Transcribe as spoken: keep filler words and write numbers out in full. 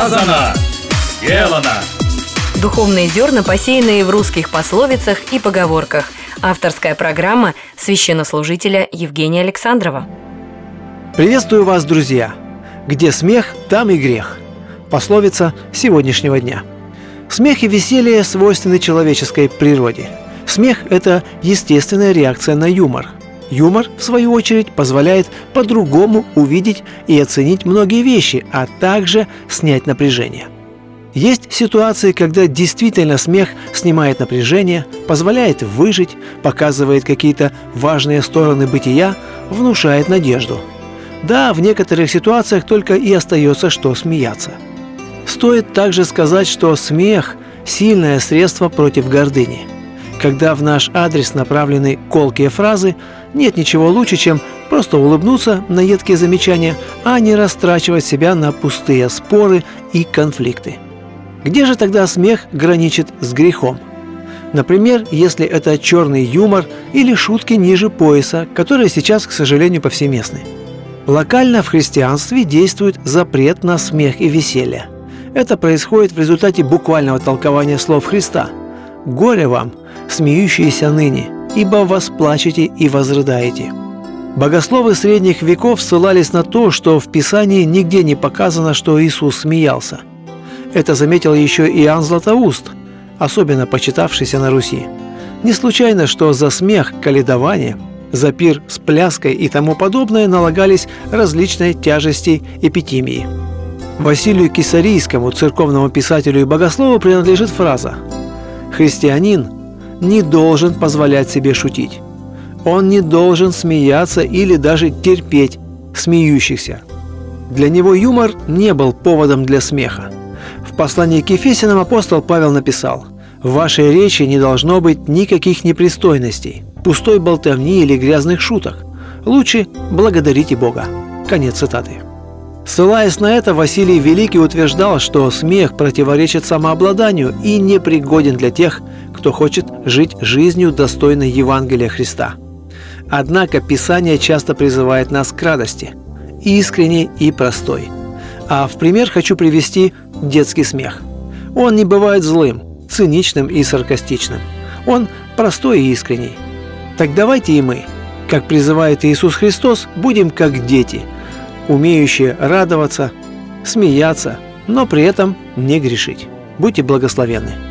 Сказано, сделано. Духовные зерна, посеянные в русских пословицах и поговорках. Авторская программа священнослужителя Евгения Александрова. Приветствую вас, друзья! Где смех, там и грех. Пословица сегодняшнего дня. Смех и веселье свойственны человеческой природе. Смех – это естественная реакция на юмор. Юмор, в свою очередь, позволяет по-другому увидеть и оценить многие вещи, а также снять напряжение. Есть ситуации, когда действительно смех снимает напряжение, позволяет выжить, показывает какие-то важные стороны бытия, внушает надежду. Да, в некоторых ситуациях только и остается, что смеяться. Стоит также сказать, что смех – сильное средство против гордыни. Когда в наш адрес направлены колкие фразы, нет ничего лучше, чем просто улыбнуться на едкие замечания, а не растрачивать себя на пустые споры и конфликты. Где же тогда смех граничит с грехом? Например, если это черный юмор или шутки ниже пояса, которые сейчас, к сожалению, повсеместны. Локально в христианстве действует запрет на смех и веселье. Это происходит в результате буквального толкования слов Христа. «Горе вам, смеющиеся ныне, ибо восплачете и возрыдаете». Богословы средних веков ссылались на то, что в Писании нигде не показано, что Иисус смеялся. Это заметил еще Иоанн Златоуст, особенно почитавшийся на Руси. Не случайно, что за смех, каледование, за пир с пляской и тому подобное налагались различные тяжести эпитимии. Василию Кесарийскому, церковному писателю и богослову, принадлежит фраза: «Христианин не должен позволять себе шутить. Он не должен смеяться или даже терпеть смеющихся». Для него юмор не был поводом для смеха. В послании к Ефесянам апостол Павел написал: «В вашей речи не должно быть никаких непристойностей, пустой болтовни или грязных шуток. Лучше благодарите Бога». Конец цитаты. Ссылаясь на это, Василий Великий утверждал, что смех противоречит самообладанию и непригоден для тех, кто хочет жить жизнью, достойной Евангелия Христа. Однако Писание часто призывает нас к радости, искренней и простой. А в пример хочу привести детский смех. Он не бывает злым, циничным и саркастичным. Он простой и искренний. Так давайте и мы, как призывает Иисус Христос, будем как дети, умеющие радоваться, смеяться, но при этом не грешить. Будьте благословенны.